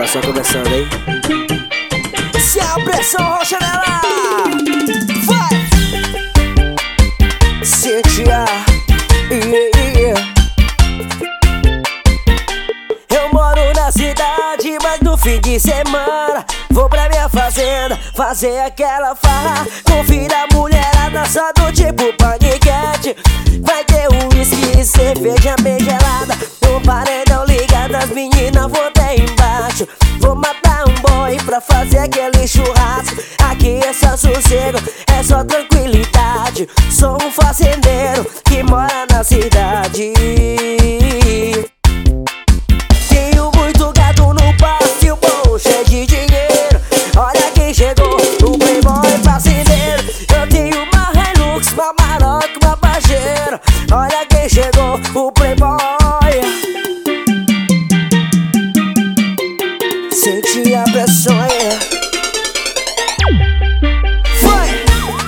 Tá só começando, hein? Se a pressão roxa nela, vai! Cintia, Eu moro na cidade, mas no fim de semana vou pra minha fazenda fazer aquela farra. Convida a mulherada só do tipo paniquete. Vai ter uísque e cerveja bem gelada, um paredão ligado, as meninas vão até embaixo. Vou matar um boi pra fazer aquele churrasco. Aqui é só sossego, é só tranquilidade. Sou um fazendeiro que mora na cidade. Tenho muito gado no pasto e um bom cheio de dinheiro. Olha quem chegou, o playboy fazendeiro. Eu tenho uma Hilux, uma Maroc, uma Pajero. Olha quem chegou, o playboy. Senti a pressão, Foi!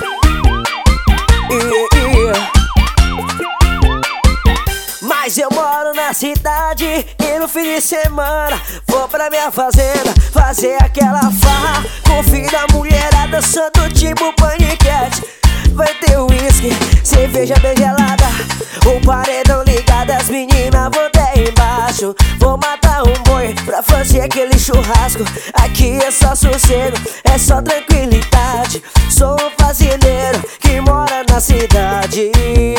Mas eu moro na cidade e no fim de semana vou pra minha fazenda fazer aquela farra. Convida a mulherada só do tipo paniquete. Vai ter uísque, cerveja bem gelada, um paredão ligado, as meninas vão até embaixo. Vou matar um boi pra fazer aquele churrasco. Aqui é só sossego, é só tranquilidade. Sou um fazendeiro que mora na cidade.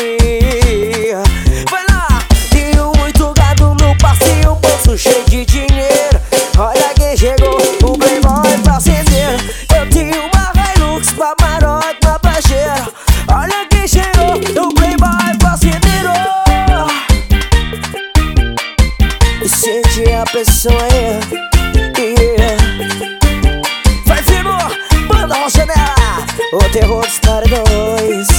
Vai lá! Tenho muito gado no pasto e um bolso cheio de dinheiro. Olha quem chegou, o playboy fazendeiro. Eu tenho uma Hilux, uma Maroc, uma Pajero. Olha quem chegou, o playboy fazendeiro. E sente a pressão, Vai firme, banda rocha nela, o terror dos paredões.